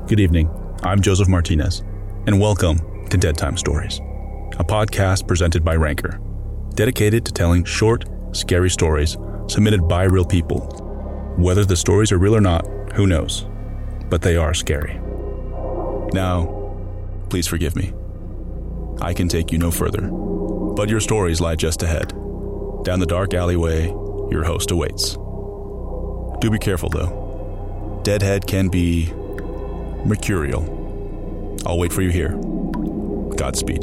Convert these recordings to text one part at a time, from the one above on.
Good evening. I'm Joseph Martinez, and welcome to Dead Time Stories, a podcast presented by Ranker, dedicated to telling short, scary stories submitted by real people. Whether the stories are real or not, who knows? But they are scary. Now, please forgive me. I can take you no further, but your stories lie just ahead. Down the dark alleyway, your host awaits. Do be careful, though. Deadhead can be mercurial. I'll wait for you here. Godspeed.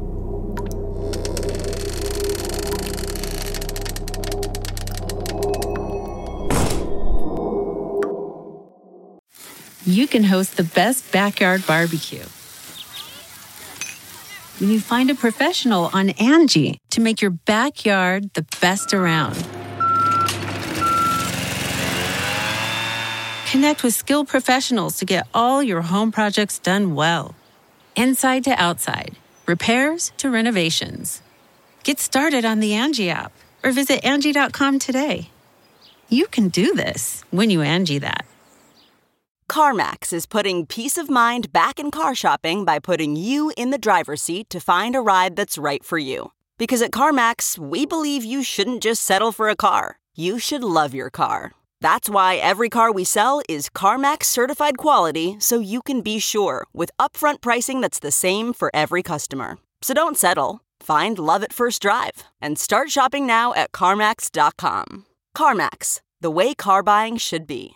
You can host the best backyard barbecue when you find a professional on Angie to make your backyard the best around. Connect with skilled professionals to get all your home projects done well. Inside to outside, repairs to renovations. Get started on the Angie app or visit Angie.com today. You can do this when you Angie that. CarMax is putting peace of mind back in car shopping by putting you in the driver's seat to find a ride that's right for you. Because at CarMax, we believe you shouldn't just settle for a car. You should love your car. That's why every car we sell is CarMax certified quality, so you can be sure with upfront pricing that's the same for every customer. So don't settle. Find love at first drive and start shopping now at CarMax.com. CarMax, the way car buying should be.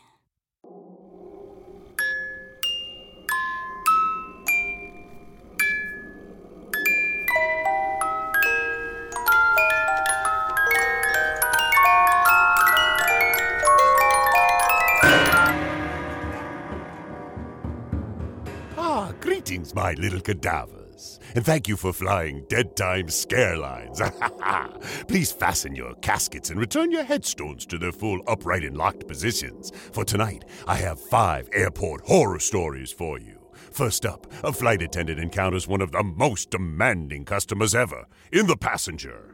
Greetings, my little cadavers, and thank you for flying Dead Time Scare Lines. Please fasten your caskets and return your headstones to their full upright and locked positions, for tonight I have 5 airport horror stories for you. First up, a flight attendant encounters one of the most demanding customers ever in the passenger.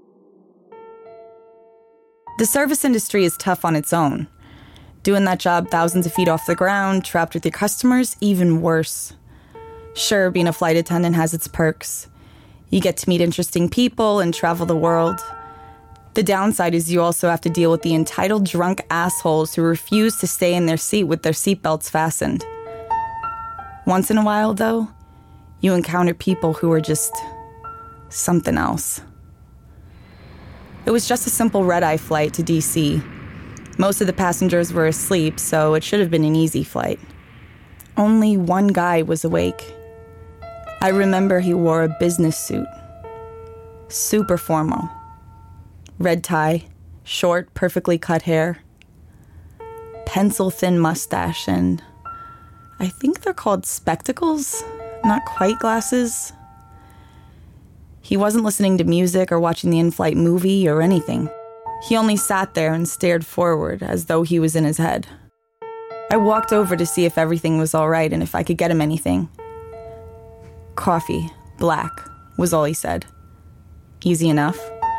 The service industry is tough on its own. Doing that job thousands of feet off the ground, trapped with your customers, even worse. Sure, being a flight attendant has its perks. You get to meet interesting people and travel the world. The downside is you also have to deal with the entitled drunk assholes who refuse to stay in their seat with their seatbelts fastened. Once in a while, though, you encounter people who are just something else. It was just a simple red-eye flight to D.C. Most of the passengers were asleep, so it should have been an easy flight. Only one guy was awake. I remember he wore a business suit. Super formal. Red tie, short, perfectly cut hair, pencil-thin mustache, and I think they're called spectacles, not quite glasses. He wasn't listening to music or watching the in-flight movie or anything. He only sat there and stared forward as though he was in his head. I walked over to see if everything was all right and if I could get him anything. Coffee, black, was all he said. Easy enough.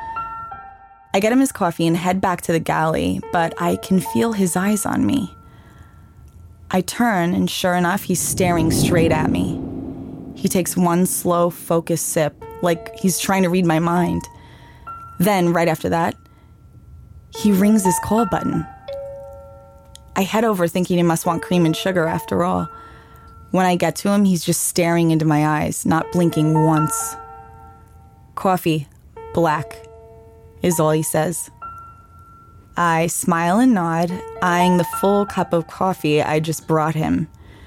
I get him his coffee and head back to the galley, but I can feel his eyes on me. I turn, and sure enough, he's staring straight at me. He takes one slow, focused sip, like he's trying to read my mind. Then, right after that, he rings his call button. I head over thinking he must want cream and sugar after all. When I get to him, he's just staring into my eyes, not blinking once. Coffee, black, is all he says. I smile and nod, eyeing the full cup of coffee I just brought him.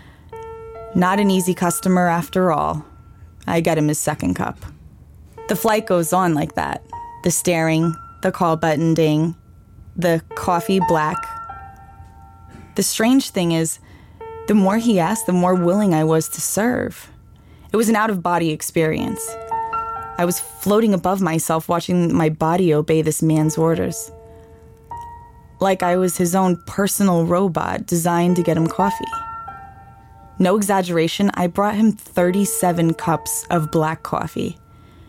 Not an easy customer after all. I get him his second cup. The flight goes on like that. The staring, the call button ding, the coffee black. The strange thing is, the more he asked, the more willing I was to serve. It was an out-of-body experience. I was floating above myself, watching my body obey this man's orders. Like I was his own personal robot designed to get him coffee. No exaggeration, I brought him 37 cups of black coffee.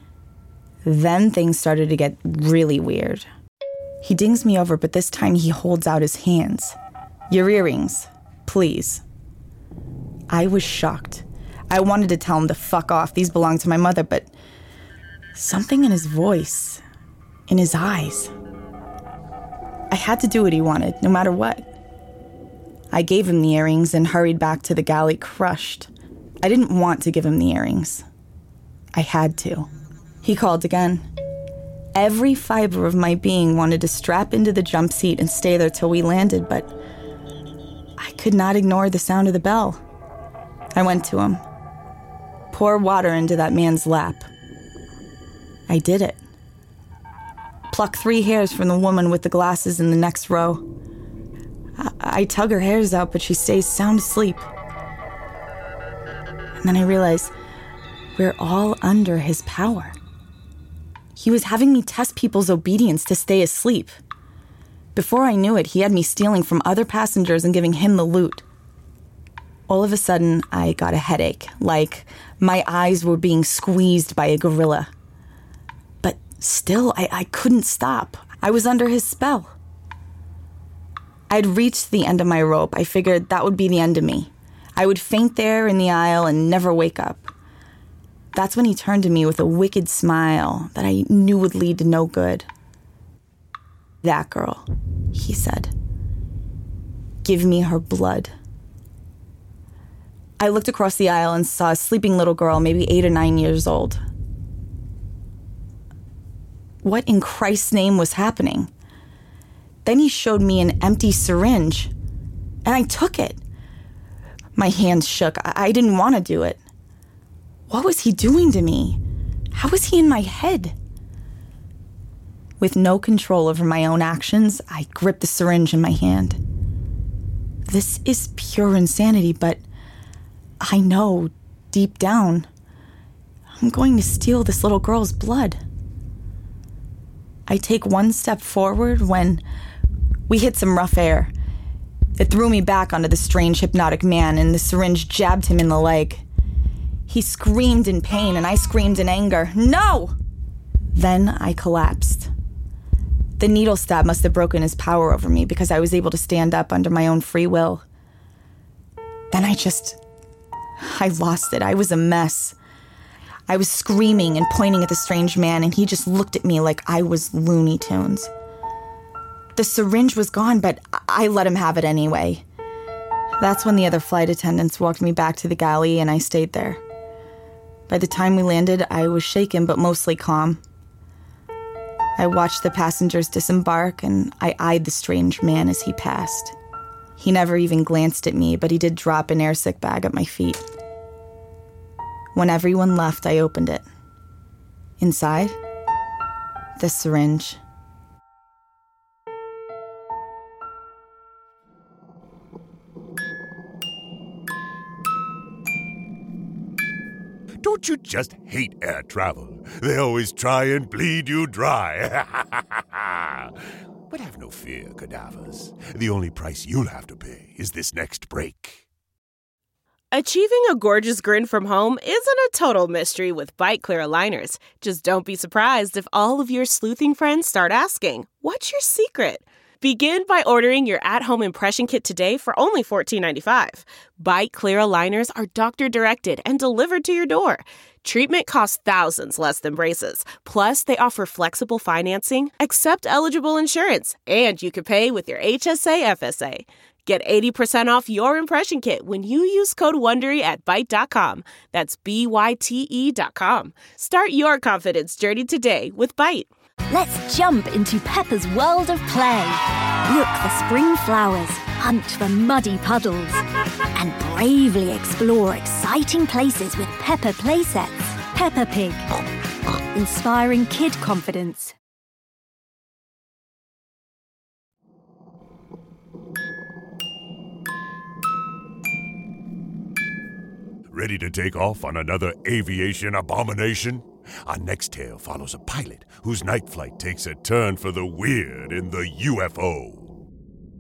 Then things started to get really weird. He dings me over, but this time he holds out his hands. Your earrings, please. I was shocked. I wanted to tell him to fuck off. These belong to my mother, but something in his voice, in his eyes. I had to do what he wanted, no matter what. I gave him the earrings and hurried back to the galley crushed. I didn't want to give him the earrings. I had to. He called again. Every fiber of my being wanted to strap into the jump seat and stay there till we landed, but I could not ignore the sound of the bell. I went to him. Pour water into that man's lap. I did it. Pluck 3 hairs from the woman with the glasses in the next row. I tug her hairs out, but she stays sound asleep. And then I realize we're all under his power. He was having me test people's obedience to stay asleep. Before I knew it, he had me stealing from other passengers and giving him the loot. All of a sudden, I got a headache, like my eyes were being squeezed by a gorilla. But still, I couldn't stop. I was under his spell. I'd reached the end of my rope. I figured that would be the end of me. I would faint there in the aisle and never wake up. That's when he turned to me with a wicked smile that I knew would lead to no good. "That girl," he said. "Give me her blood." I looked across the aisle and saw a sleeping little girl, maybe 8 or 9 years old. What in Christ's name was happening? Then he showed me an empty syringe, and I took it. My hands shook. I didn't want to do it. What was he doing to me? How was he in my head? With no control over my own actions, I gripped the syringe in my hand. This is pure insanity, but I know, deep down, I'm going to steal this little girl's blood. I take one step forward when we hit some rough air. It threw me back onto the strange hypnotic man, and the syringe jabbed him in the leg. He screamed in pain, and I screamed in anger. "No!" Then I collapsed. The needle stab must have broken his power over me because I was able to stand up under my own free will. Then I lost it. I was a mess. I was screaming and pointing at the strange man, and he just looked at me like I was Looney Tunes. The syringe was gone, but I let him have it anyway. That's when the other flight attendants walked me back to the galley, and I stayed there. By the time we landed, I was shaken, but mostly calm. I watched the passengers disembark, and I eyed the strange man as he passed. He never even glanced at me, but he did drop an airsick bag at my feet. When everyone left, I opened it. Inside, the syringe. Don't you just hate air travel? They always try and bleed you dry. But have no fear, cadavers. The only price you'll have to pay is this next break. Achieving a gorgeous grin from home isn't a total mystery with Byte Clear aligners. Just don't be surprised if all of your sleuthing friends start asking, "What's your secret?" Begin by ordering your at-home impression kit today for only $14.95. Byte Clear aligners are doctor-directed and delivered to your door. Treatment costs thousands less than braces. Plus, they offer flexible financing, accept eligible insurance, and you can pay with your HSA FSA. Get 80% off your impression kit when you use code WONDERY at Byte.com. That's BYTE.com. Start your confidence journey today with Byte. Let's jump into Peppa's world of play. Look for spring flowers, hunt for muddy puddles, and bravely explore exciting places with Peppa playsets. Peppa Pig. Inspiring kid confidence. Ready to take off on another aviation abomination? Our next tale follows a pilot whose night flight takes a turn for the weird in the UFO.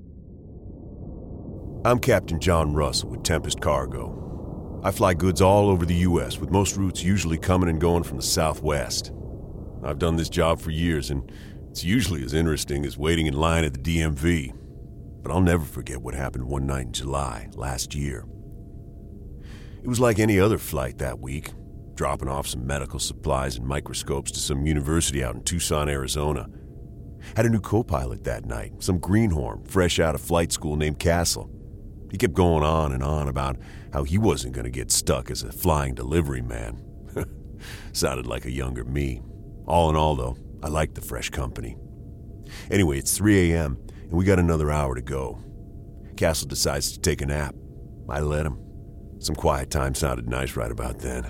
I'm Captain John Russell with Tempest Cargo. I fly goods all over the U.S., with most routes usually coming and going from the Southwest. I've done this job for years, and it's usually as interesting as waiting in line at the DMV. But I'll never forget what happened one night in July last year. It was like any other flight that week, dropping off some medical supplies and microscopes to some university out in Tucson, Arizona. Had a new co-pilot that night, some greenhorn fresh out of flight school named Castle. He kept going on and on about how he wasn't going to get stuck as a flying delivery man. Sounded like a younger me. All in all, though, I liked the fresh company. Anyway, it's 3 a.m., and we got another hour to go. Castle decides to take a nap. I let him. Some quiet time sounded nice right about then.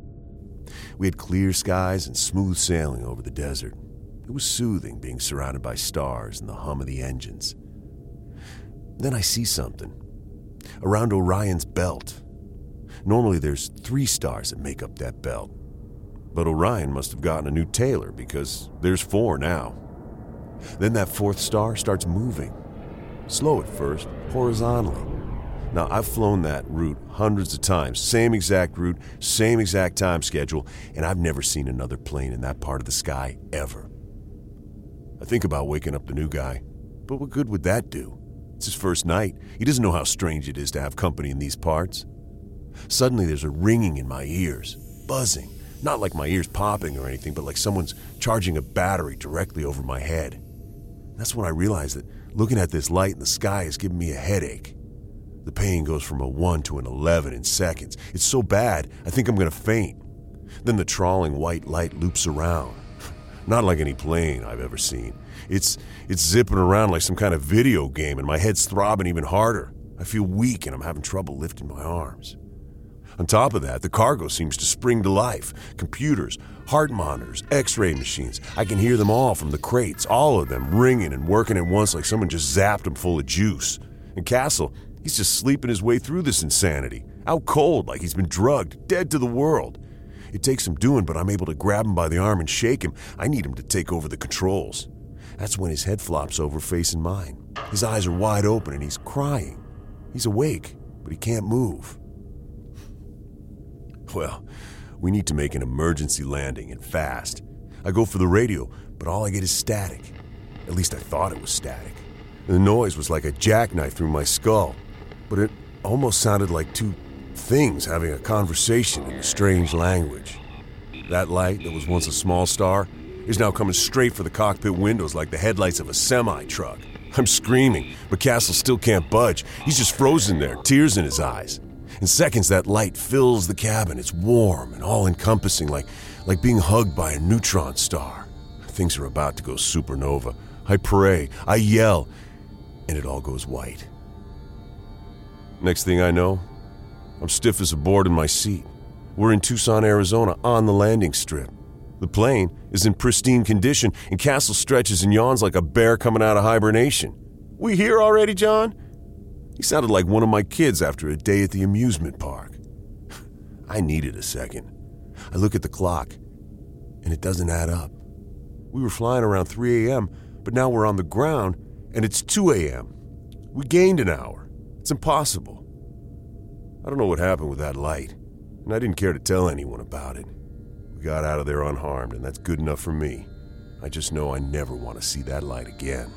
We had clear skies and smooth sailing over the desert. It was soothing being surrounded by stars and the hum of the engines. Then I see something. Around Orion's belt. Normally there's 3 stars that make up that belt. But Orion must have gotten a new tailor because there's 4 now. Then that 4th star starts moving. Slow at first, horizontally. Now, I've flown that route hundreds of times. Same exact route, same exact time schedule, and I've never seen another plane in that part of the sky ever. I think about waking up the new guy, but what good would that do? It's his first night. He doesn't know how strange it is to have company in these parts. Suddenly there's a ringing in my ears, buzzing. Not like my ears popping or anything, but like someone's charging a battery directly over my head. That's when I realized that looking at this light in the sky is giving me a headache. The pain goes from a 1 to an 11 in seconds. It's so bad, I think I'm going to faint. Then the trawling white light loops around. Not like any plane I've ever seen. It's zipping around like some kind of video game, and my head's throbbing even harder. I feel weak, and I'm having trouble lifting my arms. On top of that, the cargo seems to spring to life. Computers, heart monitors, x-ray machines. I can hear them all from the crates, all of them ringing and working at once like someone just zapped them full of juice. And Castle, he's just sleeping his way through this insanity. Out cold like he's been drugged, dead to the world. It takes some doing, but I'm able to grab him by the arm and shake him. I need him to take over the controls. That's when his head flops over facing mine. His eyes are wide open and he's crying. He's awake, but he can't move. Well, we need to make an emergency landing and fast. I go for the radio, but all I get is static. At least I thought it was static. The noise was like a jackknife through my skull, but it almost sounded like 2 things having a conversation in a strange language. That light that was once a small star is now coming straight for the cockpit windows like the headlights of a semi-truck. I'm screaming, but Castle still can't budge. He's just frozen there, tears in his eyes. In seconds, that light fills the cabin. It's warm and all-encompassing, like being hugged by a neutron star. Things are about to go supernova. I pray, I yell, and it all goes white. Next thing I know, I'm stiff as a board in my seat. We're in Tucson, Arizona, on the landing strip. The plane is in pristine condition, and Castle stretches and yawns like a bear coming out of hibernation. We here already, John? He sounded like one of my kids after a day at the amusement park. I needed a second. I look at the clock, and it doesn't add up. We were flying around 3 a.m., but now we're on the ground, and it's 2 a.m. We gained an hour. It's impossible. I don't know what happened with that light, and I didn't care to tell anyone about it. We got out of there unharmed, and that's good enough for me. I just know I never want to see that light again.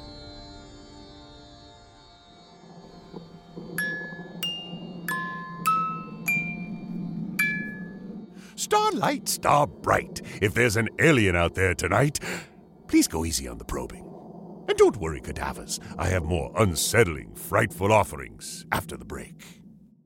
Starlight, star bright, if there's an alien out there tonight, please go easy on the probing. And don't worry, cadavers, I have more unsettling, frightful offerings after the break.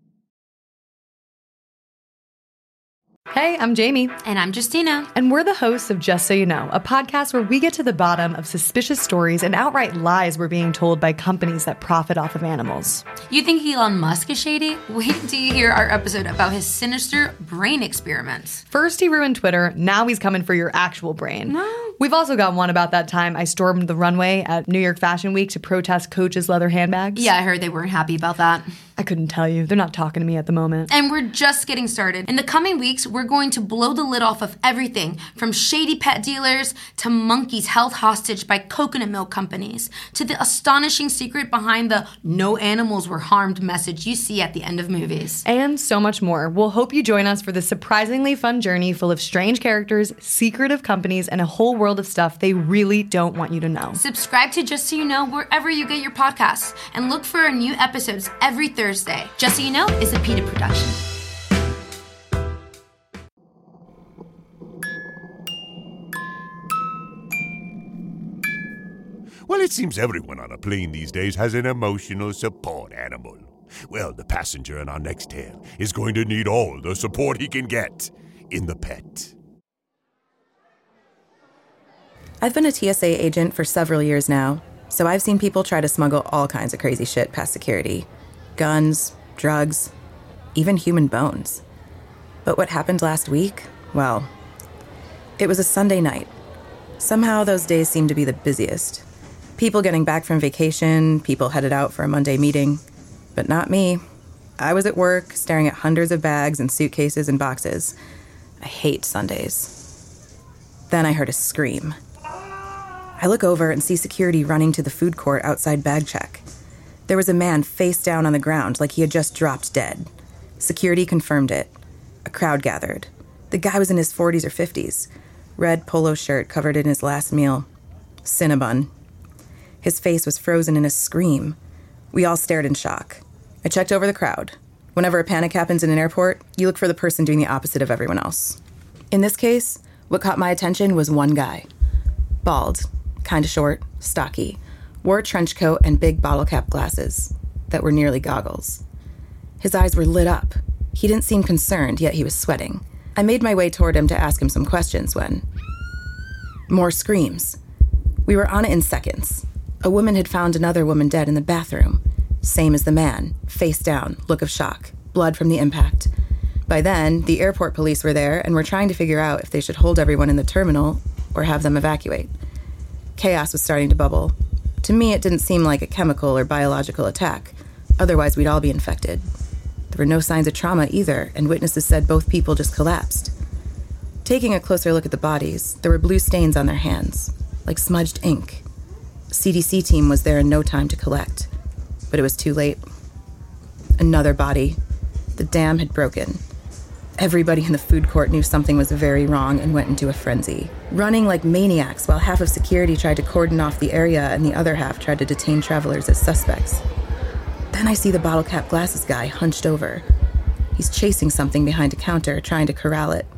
Hey, I'm Jamie. And I'm Justina. And we're the hosts of Just So You Know, a podcast where we get to the bottom of suspicious stories and outright lies we're being told by companies that profit off of animals. You think Elon Musk is shady? Wait till you hear our episode about his sinister brain experiments. First he ruined Twitter, now he's coming for your actual brain. No. We've also got one about that time I stormed the runway at New York Fashion Week to protest Coach's leather handbags. Yeah, I heard they weren't happy about that. I couldn't tell you. They're not talking to me at the moment. And we're just getting started. In the coming weeks, we're going to blow the lid off of everything from shady pet dealers to monkeys held hostage by coconut milk companies to the astonishing secret behind the "no animals were harmed" message you see at the end of movies. And so much more. We'll hope you join us for this surprisingly fun journey full of strange characters, secretive companies, and a whole world of stuff they really don't want you to know. Subscribe to Just So You Know wherever you get your podcasts and look for our new episodes every Thursday. Just So You Know is a PETA production. It seems everyone on a plane these days has an emotional support animal. Well, the passenger in our next tale is going to need all the support he can get in the pet. I've been a TSA agent for several years now, so I've seen people try to smuggle all kinds of crazy shit past security. Guns, drugs, even human bones. But what happened last week? Well, it was a Sunday night. Somehow those days seem to be the busiest. People getting back from vacation, people headed out for a Monday meeting. But not me. I was at work, staring at hundreds of bags and suitcases and boxes. I hate Sundays. Then I heard a scream. I look over and see security running to the food court outside bag check. There was a man face down on the ground like he had just dropped dead. Security confirmed it. A crowd gathered. The guy was in his 40s or 50s. Red polo shirt covered in his last meal. Cinnabon. His face was frozen in a scream. We all stared in shock. I checked over the crowd. Whenever a panic happens in an airport, you look for the person doing the opposite of everyone else. In this case, what caught my attention was one guy. Bald, kinda short, stocky, wore a trench coat and big bottle cap glasses that were nearly goggles. His eyes were lit up. He didn't seem concerned, yet he was sweating. I made my way toward him to ask him some questions when... More screams. We were on it in seconds. A woman had found another woman dead in the bathroom. Same as the man, face down, look of shock, blood from the impact. By then, the airport police were there and were trying to figure out if they should hold everyone in the terminal or have them evacuate. Chaos was starting to bubble. To me, it didn't seem like a chemical or biological attack. Otherwise, we'd all be infected. There were no signs of trauma either, and witnesses said both people just collapsed. Taking a closer look at the bodies, there were blue stains on their hands, like smudged ink. A CDC team was there in no time to collect. But it was too late. Another body. The dam had broken. Everybody in the food court knew something was very wrong and went into a frenzy, running like maniacs while half of security tried to cordon off the area and the other half tried to detain travelers as suspects. Then I see the bottle cap glasses guy hunched over. He's chasing something behind a counter, trying to corral it.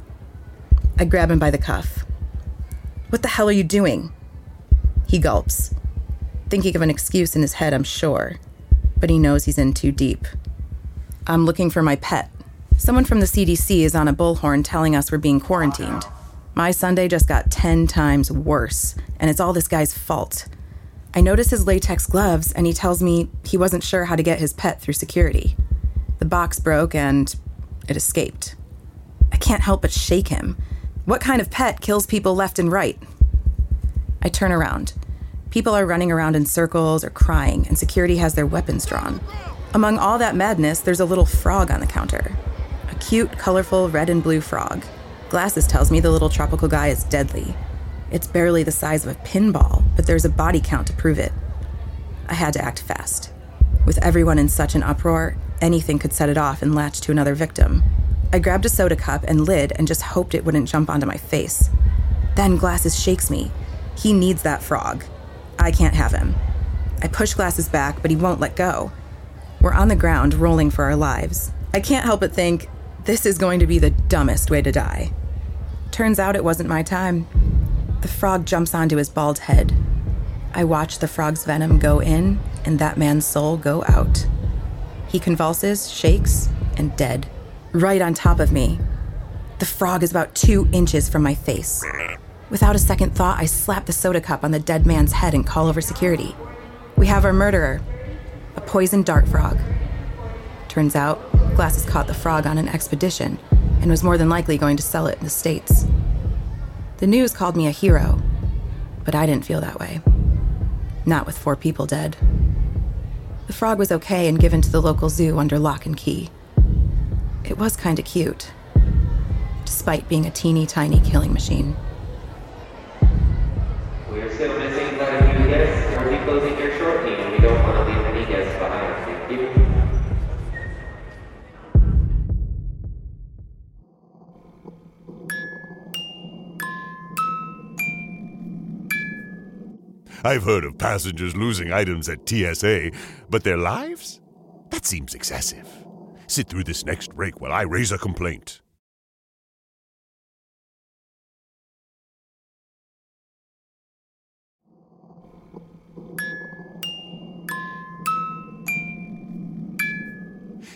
I grab him by the cuff. "What the hell are you doing?" He gulps, thinking of an excuse in his head, I'm sure. But he knows he's in too deep. "I'm looking for my pet. Someone from the CDC is on a bullhorn telling us we're being quarantined. My Sunday just got 10 times worse, and it's all this guy's fault. I notice his latex gloves, and he tells me he wasn't sure how to get his pet through security. The box broke, and it escaped. I can't help but shake him. What kind of pet kills people left and right?" I turn around. People are running around in circles or crying, and security has their weapons drawn. Among all that madness, there's a little frog on the counter. A cute, colorful red and blue frog. Glasses tells me the little tropical guy is deadly. It's barely the size of a pinball, but there's a body count to prove it. I had to act fast. With everyone in such an uproar, anything could set it off and latch to another victim. I grabbed a soda cup and lid and just hoped it wouldn't jump onto my face. Then Glasses shakes me. He needs that frog. I can't have him. I push Glasses back, but he won't let go. We're on the ground, rolling for our lives. I can't help but think, this is going to be the dumbest way to die. Turns out it wasn't my time. The frog jumps onto his bald head. I watch the frog's venom go in and that man's soul go out. He convulses, shakes, and dead. Right on top of me. The frog is about 2 inches from my face. Without a second thought, I slap the soda cup on the dead man's head and call over security. We have our murderer, a poisoned dart frog. Turns out, Glasses caught the frog on an expedition and was more than likely going to sell it in the States. The news called me a hero, but I didn't feel that way. Not with 4 people dead. The frog was okay and given to the local zoo under lock and key. It was kinda cute, despite being a teeny tiny killing machine. We are still missing quite a few guests. We'll be closing here shortly, and we don't want to leave any guests behind. Thank you. I've heard of passengers losing items at TSA, but their lives? That seems excessive. Sit through this next break while I raise a complaint.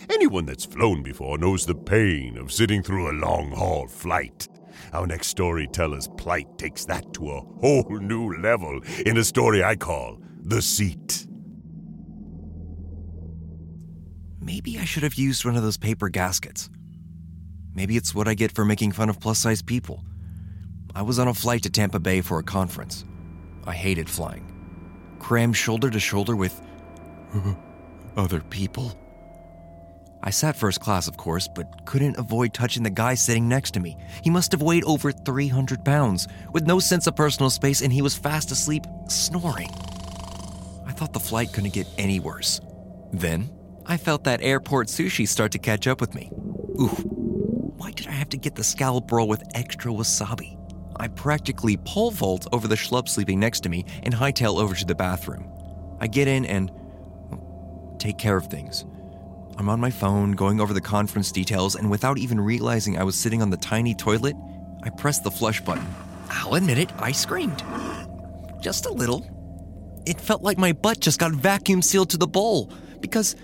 Anyone that's flown before knows the pain of sitting through a long-haul flight. Our next storyteller's plight takes that to a whole new level in a story I call The Seat. Maybe I should have used one of those paper gaskets. Maybe it's what I get for making fun of plus-size people. I was on a flight to Tampa Bay for a conference. I hated flying. Crammed shoulder to shoulder with other people. I sat first class, of course, but couldn't avoid touching the guy sitting next to me. He must have weighed over 300 pounds, with no sense of personal space, and he was fast asleep, snoring. I thought the flight couldn't get any worse. Then, I felt that airport sushi start to catch up with me. Oof, why did I have to get the scallop roll with extra wasabi? I practically pole vault over the schlub sleeping next to me and hightail over to the bathroom. I get in and take care of things. I'm on my phone, going over the conference details, and without even realizing I was sitting on the tiny toilet, I pressed the flush button. I'll admit it, I screamed. Just a little. It felt like my butt just got vacuum sealed to the bowl, because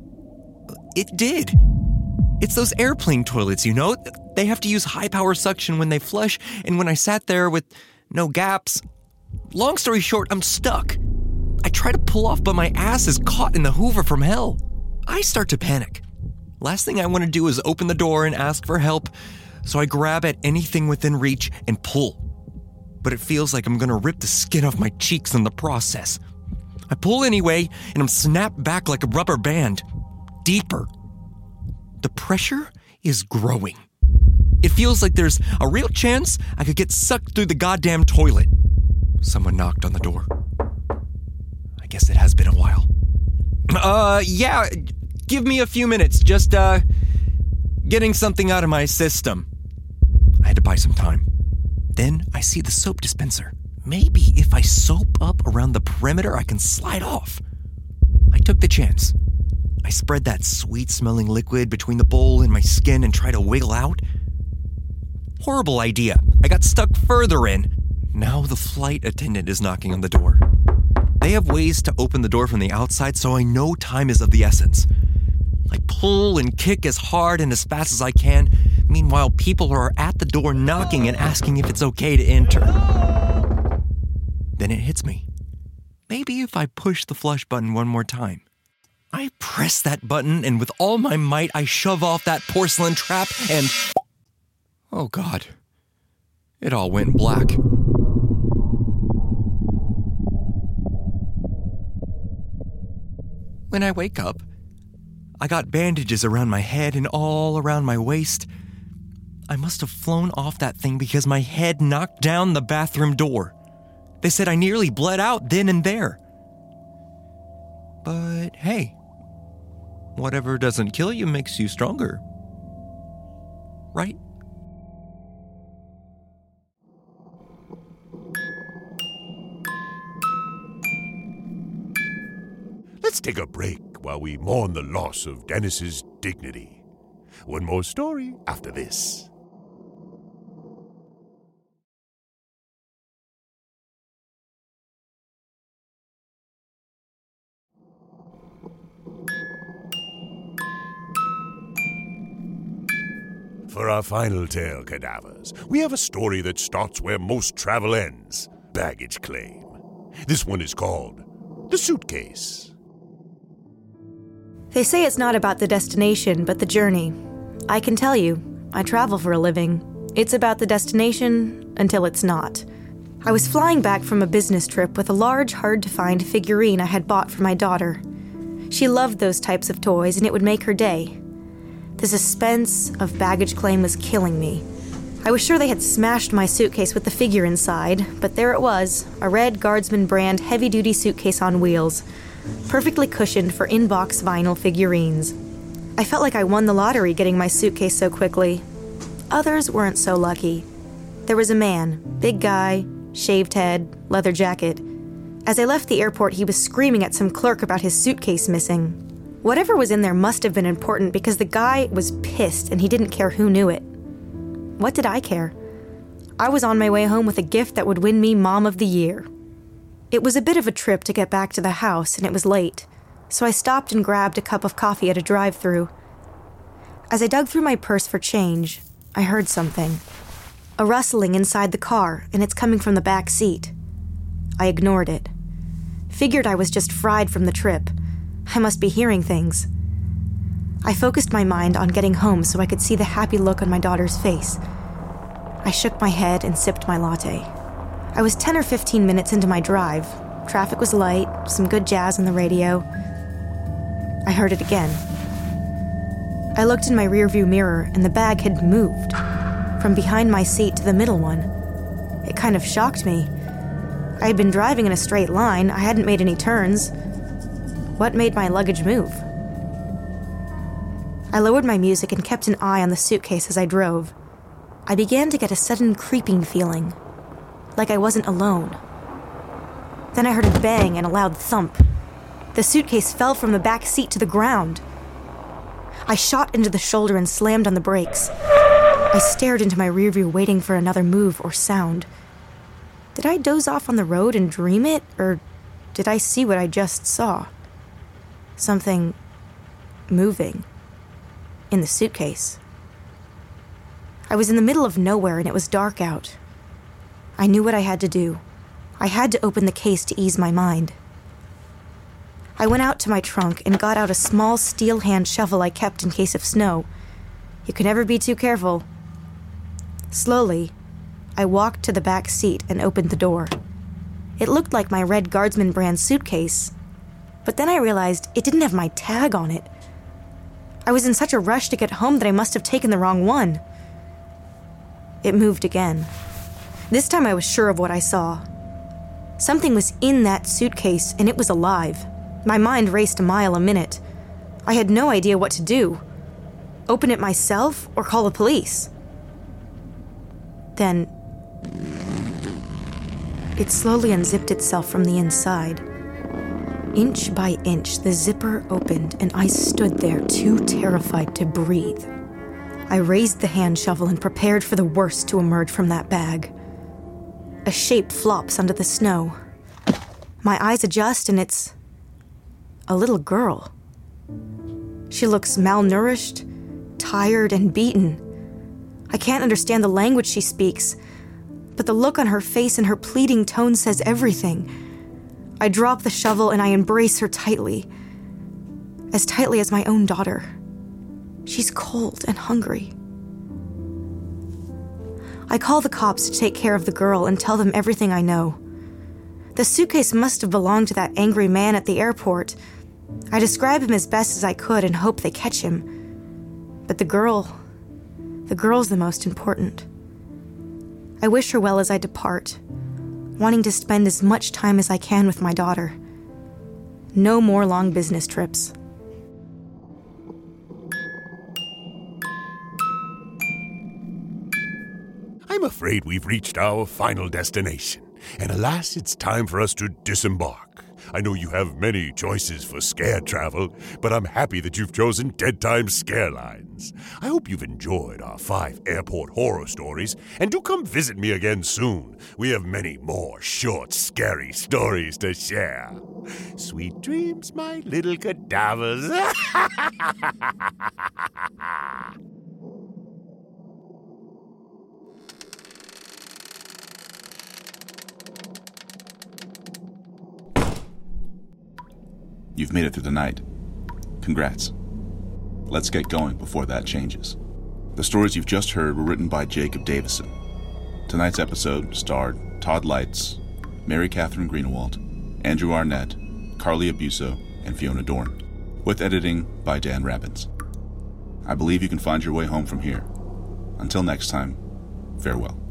it did. It's those airplane toilets, you know? They have to use high-power suction when they flush, and when I sat there with no gaps... Long story short, I'm stuck. I try to pull off, but my ass is caught in the Hoover from hell. I start to panic. Last thing I want to do is open the door and ask for help, so I grab at anything within reach and pull. But it feels like I'm going to rip the skin off my cheeks in the process. I pull anyway, and I'm snapped back like a rubber band. Deeper. The pressure is growing. It feels like there's a real chance I could get sucked through the goddamn toilet. Someone knocked on the door. I guess it has been a while. Yeah, give me a few minutes. Just, getting something out of my system. I had to buy some time. Then I see the soap dispenser. Maybe if I soap up around the perimeter, I can slide off. I took the chance. I spread that sweet-smelling liquid between the bowl and my skin and try to wiggle out. Horrible idea. I got stuck further in. Now the flight attendant is knocking on the door. They have ways to open the door from the outside, so I know time is of the essence. I pull and kick as hard and as fast as I can. Meanwhile, people are at the door knocking and asking if it's okay to enter. Then it hits me. Maybe if I push the flush button one more time. I press that button, and with all my might, I shove off that porcelain trap, and... oh, God. It all went black. When I wake up, I got bandages around my head and all around my waist. I must have flown off that thing because my head knocked down the bathroom door. They said I nearly bled out then and there. But hey, whatever doesn't kill you makes you stronger. Right? Let's take a break while we mourn the loss of Dennis's dignity. One more story after this. For our final tale, cadavers, we have a story that starts where most travel ends, baggage claim. This one is called The Suitcase. They say it's not about the destination, but the journey. I can tell you, I travel for a living. It's about the destination until it's not. I was flying back from a business trip with a large, hard-to-find figurine I had bought for my daughter. She loved those types of toys, and it would make her day. The suspense of baggage claim was killing me. I was sure they had smashed my suitcase with the figure inside, but there it was, a red Guardsman brand heavy-duty suitcase on wheels, perfectly cushioned for in-box vinyl figurines. I felt like I won the lottery getting my suitcase so quickly. Others weren't so lucky. There was a man, big guy, shaved head, leather jacket. As I left the airport, he was screaming at some clerk about his suitcase missing. Whatever was in there must have been important because the guy was pissed and he didn't care who knew it. What did I care? I was on my way home with a gift that would win me Mom of the Year. It was a bit of a trip to get back to the house, and it was late, so I stopped and grabbed a cup of coffee at a drive-thru. As I dug through my purse for change, I heard something. A rustling inside the car, and it's coming from the back seat. I ignored it. Figured I was just fried from the trip. I must be hearing things. I focused my mind on getting home so I could see the happy look on my daughter's face. I shook my head and sipped my latte. I was 10 or 15 minutes into my drive. Traffic was light, some good jazz on the radio. I heard it again. I looked in my rearview mirror and the bag had moved from behind my seat to the middle one. It kind of shocked me. I had been driving in a straight line. I hadn't made any turns. What made my luggage move? I lowered my music and kept an eye on the suitcase as I drove. I began to get a sudden creeping feeling, like I wasn't alone. Then I heard a bang and a loud thump. The suitcase fell from the back seat to the ground. I shot into the shoulder and slammed on the brakes. I stared into my rearview, waiting for another move or sound. Did I doze off on the road and dream it, or did I see what I just saw? Something moving in the suitcase. I was in the middle of nowhere and it was dark out. I knew what I had to do. I had to open the case to ease my mind. I went out to my trunk and got out a small steel hand shovel I kept in case of snow. You can never be too careful. Slowly, I walked to the back seat and opened the door. It looked like my red Guardsman brand suitcase, but then I realized it didn't have my tag on it. I was in such a rush to get home that I must have taken the wrong one. It moved again. This time I was sure of what I saw. Something was in that suitcase, and it was alive. My mind raced a mile a minute. I had no idea what to do. Open it myself or call the police? Then, it slowly unzipped itself from the inside. Inch by inch, the zipper opened, and I stood there, too terrified to breathe. I raised the hand shovel and prepared for the worst to emerge from that bag. A shape flops onto the snow. My eyes adjust, and it's a little girl. She looks malnourished, tired, and beaten. I can't understand the language she speaks, but the look on her face and her pleading tone says everything. I drop the shovel and I embrace her tightly as my own daughter. She's cold and hungry. I call the cops to take care of the girl and tell them everything I know. The suitcase must have belonged to that angry man at the airport. I describe him as best as I could and hope they catch him. But the girl's the most important. I wish her well as I depart, wanting to spend as much time as I can with my daughter. No more long business trips. I'm afraid we've reached our final destination, and alas, it's time for us to disembark. I know you have many choices for scare travel, but I'm happy that you've chosen Dead Time Scarelines. I hope you've enjoyed our 5 airport horror stories, and do come visit me again soon. We have many more short, scary stories to share. Sweet dreams, my little cadavers. You've made it through the night. Congrats. Let's get going before that changes. The stories you've just heard were written by Jacob Davison. Tonight's episode starred Todd Leitz, Mary Catherine Greenewalt, Andrew Arnett, Carly Abuso, and Fiona Dorn, with editing by Dan Rabbins. I believe you can find your way home from here. Until next time, farewell.